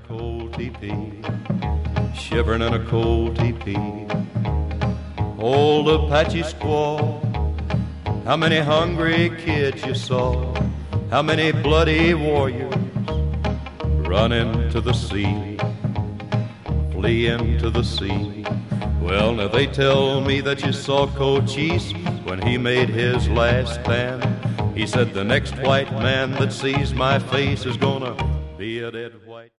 cold teepee, shivering in a cold teepee. Old Apache squaw, how many hungry kids you saw, how many bloody warriors running to the sea, fleeing to the sea. Well, now they tell me that you saw Cochise when he made his last stand. He said the next white man that sees my face is gonna be a dead white